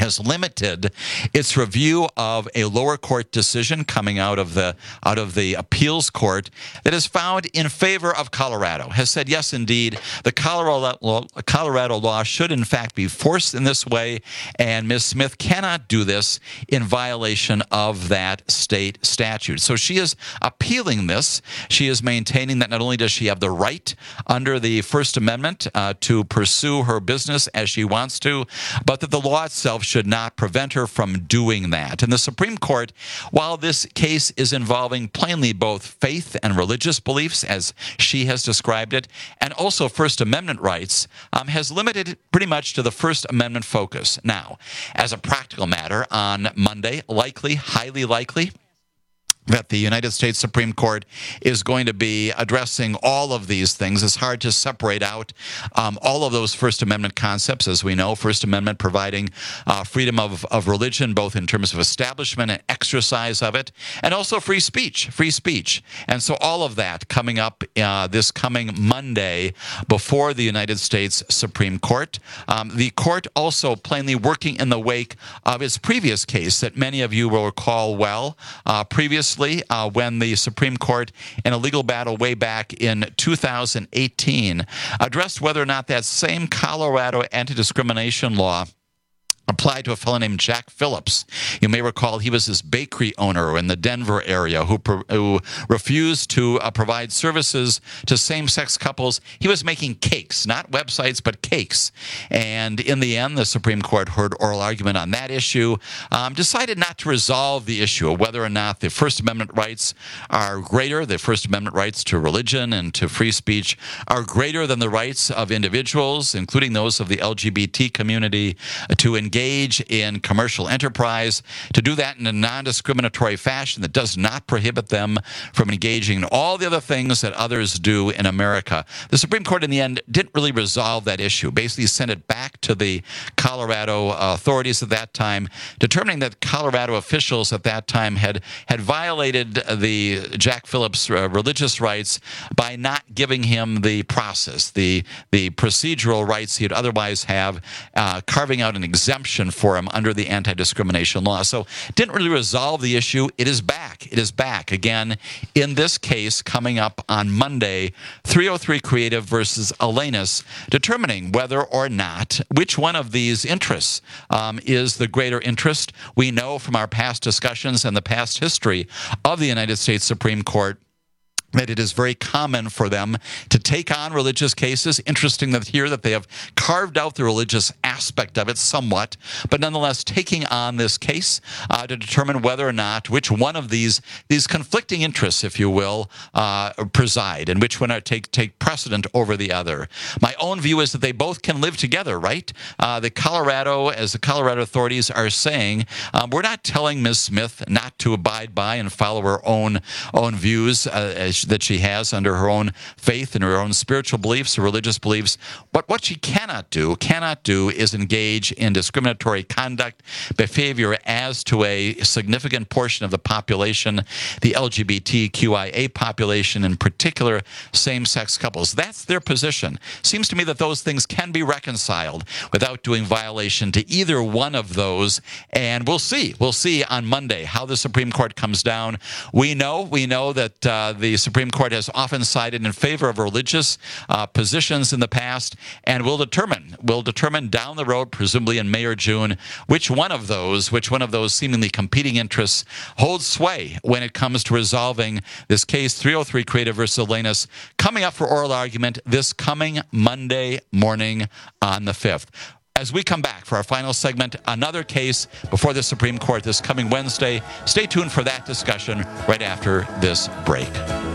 has limited its review of a lower court decision coming out of the out of the appeals court that is found in favor of Colorado, has said, yes, indeed, the Colorado law, Colorado law should, in fact, be forced in this way, and Miz Smith cannot do this in violation of that state statute. So she is appealing this. She is maintaining that not only does she have the right under the First Amendment uh, to pursue her business as she wants to, but that the law itself should not prevent her from doing that. And the Supreme Court, while this case is involving plainly both faith and religious beliefs, as she has described it, and also First Amendment rights, um, has limited it pretty much to the First Amendment focus. Now, as a practical matter, on Monday, likely, highly likely, that the United States Supreme Court is going to be addressing all of these things. It's hard to separate out um, all of those First Amendment concepts, as we know. First Amendment providing uh, freedom of, of religion, both in terms of establishment and exercise of it, and also free speech, free speech. And so all of that coming up uh, this coming Monday before the United States Supreme Court. Um, the court also plainly working in the wake of its previous case that many of you will recall well. Uh, previously, Uh, when the Supreme Court, in a legal battle way back in two thousand eighteen, addressed whether or not that same Colorado anti-discrimination law applied to a fellow named Jack Phillips. You may recall he was this bakery owner in the Denver area who, who refused to uh, provide services to same-sex couples. He was making cakes, not websites, but cakes. And in the end, the Supreme Court heard oral argument on that issue, um, decided not to resolve the issue of whether or not the First Amendment rights are greater, the First Amendment rights to religion and to free speech are greater than the rights of individuals, including those of the L G B T community, uh, to engage engage in commercial enterprise, to do that in a non-discriminatory fashion that does not prohibit them from engaging in all the other things that others do in America. The Supreme Court, in the end, didn't really resolve that issue, basically sent it back to the Colorado uh, authorities at that time, determining that Colorado officials at that time had, had violated the Jack Phillips uh, religious rights by not giving him the process, the, the procedural rights he'd otherwise have, uh, carving out an exemption for him under the anti-discrimination law. So didn't really resolve the issue. It is back. It is back again in this case coming up on Monday, three oh three Creative versus Elenis, determining whether or not which one of these interests um, is the greater interest. We know from our past discussions and the past history of the United States Supreme Court that it is very common for them to take on religious cases. Interesting that here that they have carved out the religious aspect of it somewhat, but nonetheless taking on this case uh, to determine whether or not which one of these these conflicting interests, if you will, uh, preside and which one are take take precedent over the other. My own view is that they both can live together, right? Uh, the Colorado, as the Colorado authorities are saying, um, we're not telling Miz Smith not to abide by and follow her own own views uh, as that she has under her own faith and her own spiritual beliefs or religious beliefs. But what she cannot do, cannot do is engage in discriminatory conduct, behavior as to a significant portion of the population, the L G B T Q I A population, in particular same-sex couples. That's their position. Seems to me that those things can be reconciled without doing violation to either one of those. And we'll see. We'll see on Monday how the Supreme Court comes down. We know, we know that uh, the Supreme Court has often sided in favor of religious uh, positions in the past, and will determine, will determine down the road, presumably in May or June, which one of those, which one of those seemingly competing interests holds sway when it comes to resolving this case, three oh three Creative versus Elenis, coming up for oral argument this coming Monday morning on the fifth. As we come back for our final segment, another case before the Supreme Court this coming Wednesday. Stay tuned for that discussion right after this break.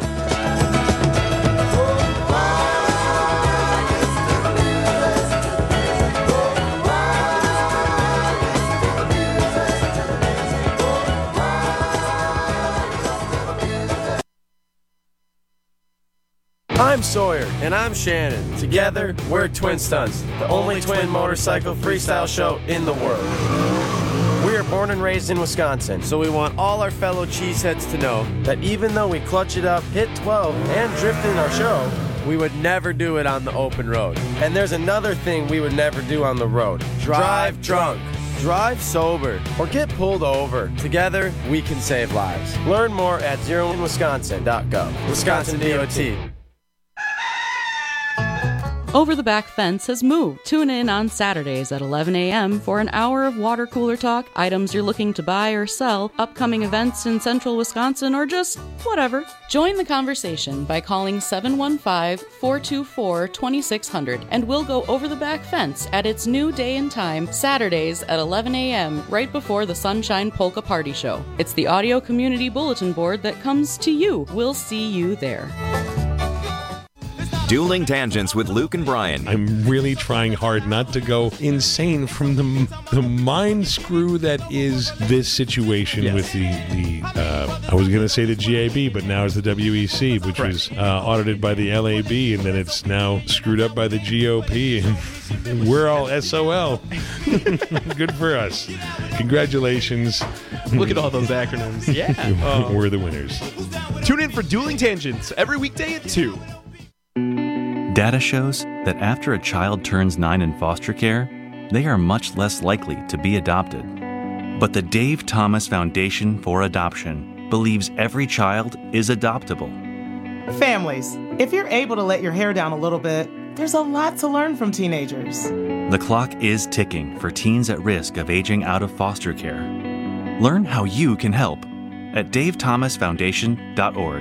I'm Sawyer. And I'm Shannon. Together, we're Twin Stunts, the only twin motorcycle freestyle show in the world. We are born and raised in Wisconsin, so we want all our fellow cheeseheads to know that even though we clutch it up, hit twelve, and drift in our show, we would never do it on the open road. And there's another thing we would never do on the road. Drive drunk. drive sober, or get pulled over. Together, we can save lives. Learn more at zero in wisconsin dot gov. Wisconsin D O T. Over the Back Fence has moved. Tune in on Saturdays at eleven a.m. for an hour of water cooler talk, items you're looking to buy or sell, upcoming events in central Wisconsin, or just whatever. Join the conversation by calling seven one five, four two four, two six zero zero, and we'll go over the back fence at its new day and time, Saturdays at eleven a.m., right before the Sunshine Polka Party Show. It's the audio community bulletin board that comes to you. We'll see you there. Dueling Tangents with Luke and Brian. I'm really trying hard not to go insane from the the mind screw that is this situation yes. with the, the uh, I was going to say the G A B, but now it's the W E C, which right. was uh, audited by the L A B, and then it's now screwed up by the G O P, and we're all S O L. Good for us. Congratulations. Look at all those acronyms. Yeah. uh, we're the winners. Tune in for Dueling Tangents every weekday at two. Data shows that after a child turns nine in foster care, they are much less likely to be adopted. But the Dave Thomas Foundation for Adoption believes every child is adoptable. Families, if you're able to let your hair down a little bit, there's a lot to learn from teenagers. The clock is ticking for teens at risk of aging out of foster care. Learn how you can help at dave thomas foundation dot org.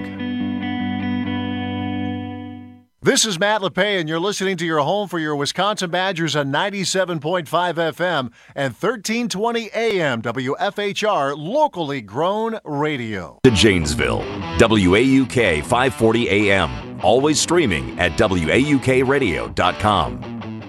This is Matt LePay, and you're listening to your home for your Wisconsin Badgers on ninety-seven point five F M and thirteen twenty A M W F H R, locally grown radio. To Janesville, W A U K five forty A M. Always streaming at W A U K radio dot com.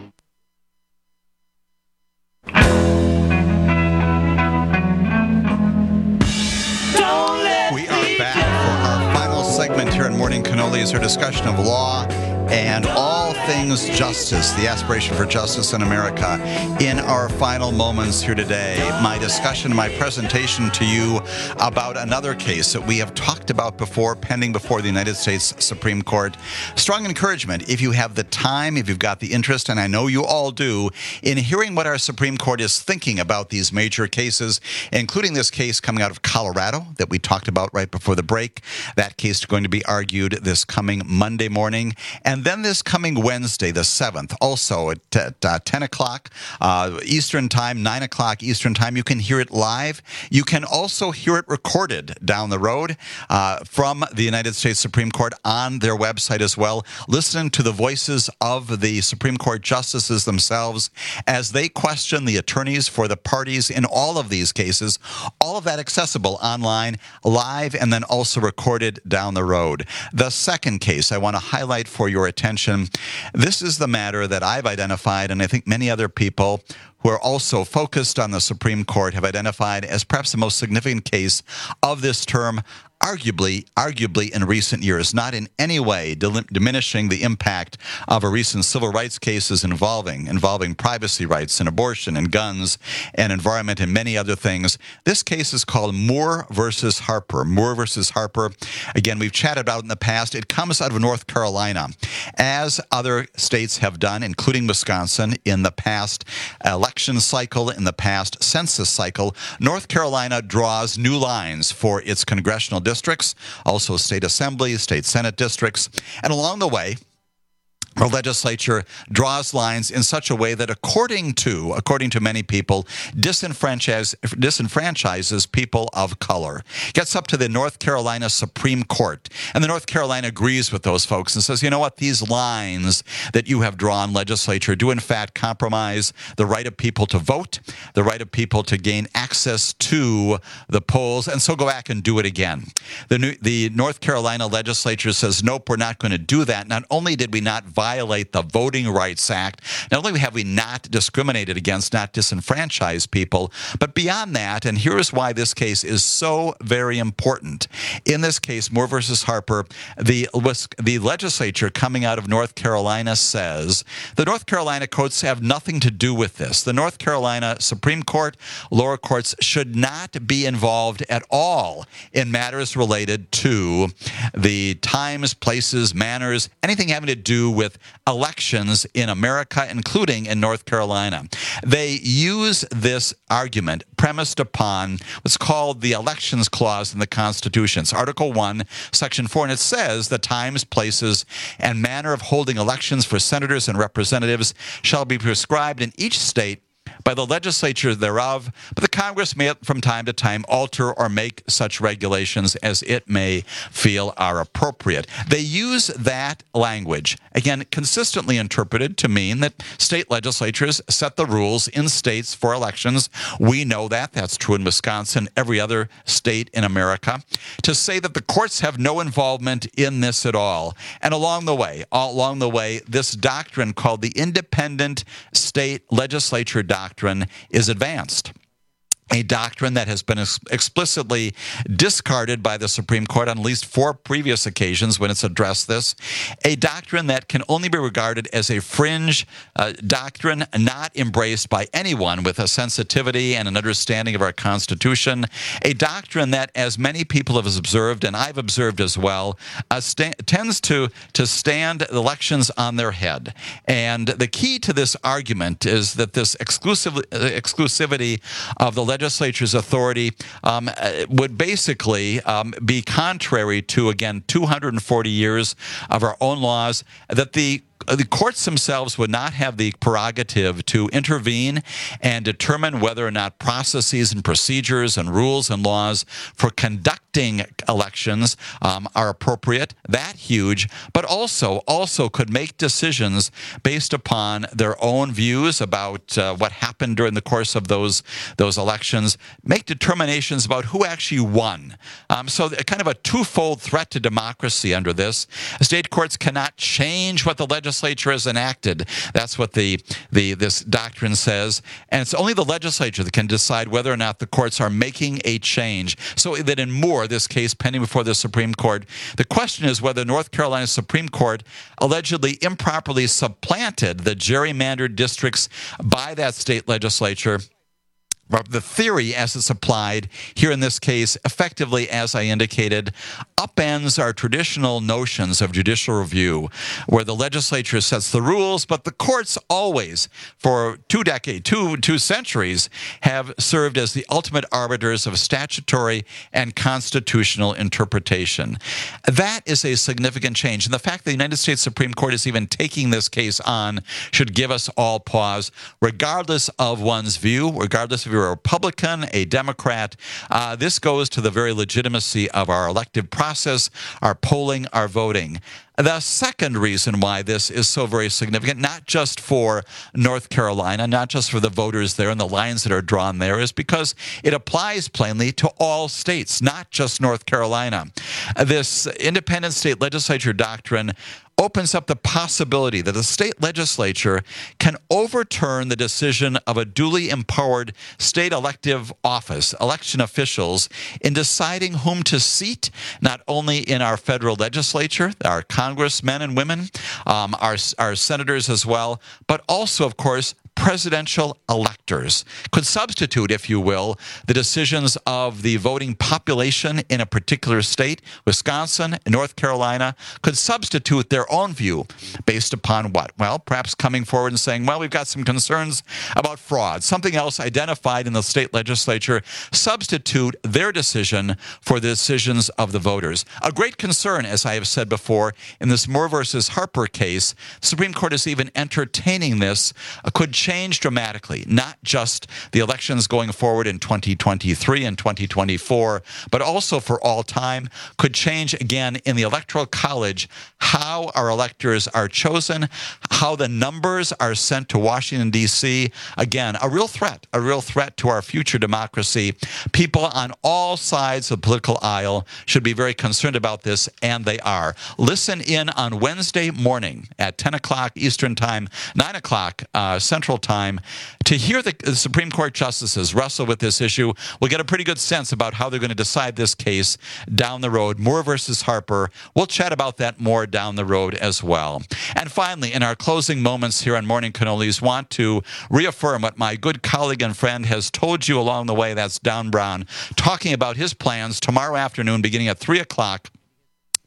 We are back for our final segment here in Morning Cannolis, our discussion of law and all things justice, the aspiration for justice in America. In our final moments here today, my discussion, my presentation to you about another case that we have talked about before, pending before the United States Supreme Court. Strong encouragement, if you have the time, if you've got the interest, and I know you all do, in hearing what our Supreme Court is thinking about these major cases, including this case coming out of Colorado that we talked about right before the break. That case is going to be argued this coming Monday morning. And then this coming Wednesday, the seventh, also at, at uh, ten o'clock uh, Eastern Time, nine o'clock Eastern Time. You can hear it live. You can also hear it recorded down the road uh, from the United States Supreme Court on their website as well, listening to the voices of the Supreme Court justices themselves as they question the attorneys for the parties in all of these cases. All of that accessible online, live, and then also recorded down the road. The second case I want to highlight for your attention, this is the matter that I've identified, and I think many other people who are also focused on the Supreme Court have identified as perhaps the most significant case of this term, arguably, arguably in recent years, not in any way diminishing the impact of a recent civil rights cases involving involving privacy rights and abortion and guns and environment and many other things. This case is called Moore versus Harper. Moore versus Harper. Again, we've chatted about it in the past. It comes out of North Carolina, as other states have done, including Wisconsin, in the past election cycle, in the past census cycle. North Carolina draws new lines for its congressional districts, also state assemblies, state senate districts, and along the way, our legislature draws lines in such a way that, according to according to many people, disenfranchise, disenfranchises people of color. Gets up to the North Carolina Supreme Court, and the North Carolina agrees with those folks and says, you know what, these lines that you have drawn, legislature, do in fact compromise the right of people to vote, the right of people to gain access to the polls, and so go back and do it again. The, new, the North Carolina legislature says, nope, we're not going to do that. Not only did we not violate violate the Voting Rights Act. Not only have we not discriminated against, not disenfranchised people, but beyond that, and here's why this case is so very important. In this case, Moore versus Harper, the, the legislature coming out of North Carolina says the North Carolina courts have nothing to do with this. The North Carolina Supreme Court, lower courts should not be involved at all in matters related to the times, places, manners, anything having to do with with elections in America, including in North Carolina. They use this argument premised upon what's called the Elections Clause in the Constitution. It's Article one, Section four, and it says the times, places, and manner of holding elections for senators and representatives shall be prescribed in each state by the legislature thereof, but the Congress may from time to time alter or make such regulations as it may feel are appropriate. They use that language, again, consistently interpreted to mean that state legislatures set the rules in states for elections. We know that. That's true in Wisconsin, every other state in America. To say that the courts have no involvement in this at all. And along the way, all along the way, this doctrine called the independent state legislature doctrine doctrine is advanced. A doctrine that has been ex- explicitly discarded by the Supreme Court on at least four previous occasions when it's addressed this. A doctrine that can only be regarded as a fringe uh, doctrine, not embraced by anyone with a sensitivity and an understanding of our Constitution. A doctrine that, as many people have observed, and I've observed as well, uh, sta- tends to, to stand elections on their head. And the key to this argument is that this exclusiv- exclusivity of the legislature's authority um, would basically um, be contrary to, again, two hundred forty years of our own laws, that the the courts themselves would not have the prerogative to intervene and determine whether or not processes and procedures and rules and laws for conducting elections um, are appropriate, that huge, but also also could make decisions based upon their own views about uh, what happened during the course of those those elections, make determinations about who actually won. Um, so kind of a twofold threat to democracy under this. State courts cannot change what the legislature legislature has enacted. That's what the, the this doctrine says. And it's only the legislature that can decide whether or not the courts are making a change. So that in Moore, this case pending before the Supreme Court, the question is whether North Carolina's Supreme Court allegedly improperly supplanted the gerrymandered districts by that state legislature. The theory, as it's applied here in this case, effectively, as I indicated, upends our traditional notions of judicial review, where the legislature sets the rules, but the courts always, for two decades, two, two centuries, have served as the ultimate arbiters of statutory and constitutional interpretation. That is a significant change. And the fact that the United States Supreme Court is even taking this case on should give us all pause, regardless of one's view, regardless of you're a Republican, a Democrat. Uh, this goes to the very legitimacy of our elective process, our polling, our voting. The second reason why this is so very significant, not just for North Carolina, not just for the voters there and the lines that are drawn there, is because it applies plainly to all states, not just North Carolina. This independent state legislature doctrine opens up the possibility that a state legislature can overturn the decision of a duly empowered state elective office, election officials, in deciding whom to seat, not only in our federal legislature, our congressmen and women, um, our, our senators as well, but also, of course, presidential electors. Could substitute, if you will, the decisions of the voting population in a particular state, Wisconsin, North Carolina, could substitute their own view based upon what? Well, perhaps coming forward and saying, well, we've got some concerns about fraud, something else identified in the state legislature, substitute their decision for the decisions of the voters. A great concern, as I have said before, in this Moore versus Harper case, the Supreme Court is even entertaining this, uh, could change dramatically, not just the elections going forward in twenty twenty-three and twenty twenty-four, but also for all time, could change again in the Electoral College how our electors are chosen, how the numbers are sent to Washington, D C Again, a real threat, a real threat to our future democracy. People on all sides of the political aisle should be very concerned about this, and they are. Listen in on Wednesday morning at ten o'clock Eastern Time, nine o'clock uh, Central Time, to hear the, the Supreme Court justices wrestle with this issue. We'll get a pretty good sense about how they're going to decide this case down the road. Moore versus Harper. We'll chat about that more down the road as well. And finally, in our closing moments here on Morning Cannolis, want to reaffirm what my good colleague and friend has told you along the way. That's Don Brown, talking about his plans tomorrow afternoon beginning at three o'clock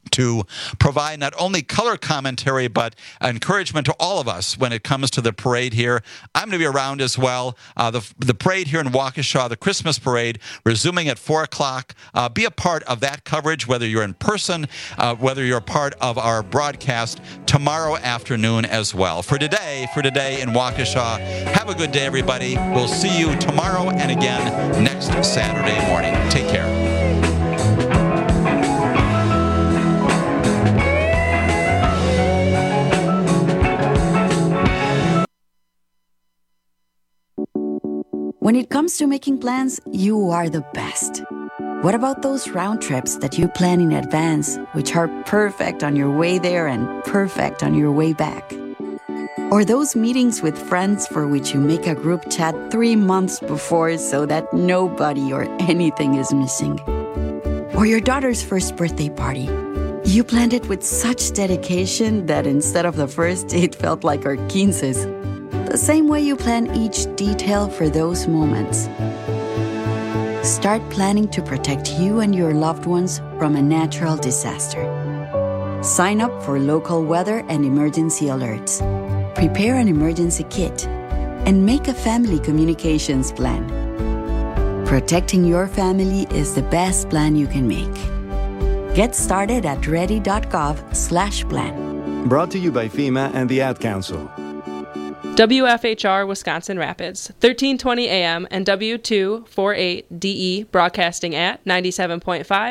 to provide not only color commentary but encouragement to all of us when it comes to the parade here. I'm going to be around as well. Uh, the, the parade here in Waukesha, the Christmas parade, resuming at four o'clock. Uh, be a part of that coverage, whether you're in person, uh, whether you're a part of our broadcast tomorrow afternoon as well. For today, for today in Waukesha, have a good day, everybody. We'll see you tomorrow and again next Saturday morning. Take care. When it comes to making plans, you are the best. What about those round trips that you plan in advance, which are perfect on your way there and perfect on your way back? Or those meetings with friends for which you make a group chat three months before so that nobody or anything is missing? Or your daughter's first birthday party. You planned it with such dedication that instead of the first, it felt like our quinces. The same way you plan each detail for those moments. Start planning to protect you and your loved ones from a natural disaster. Sign up for local weather and emergency alerts. Prepare an emergency kit. And make a family communications plan. Protecting your family is the best plan you can make. Get started at ready.gov slash plan. Brought to you by FEMA and the Ad Council. W F H R Wisconsin Rapids, thirteen twenty A M and W two forty-eight D E broadcasting at ninety-seven point five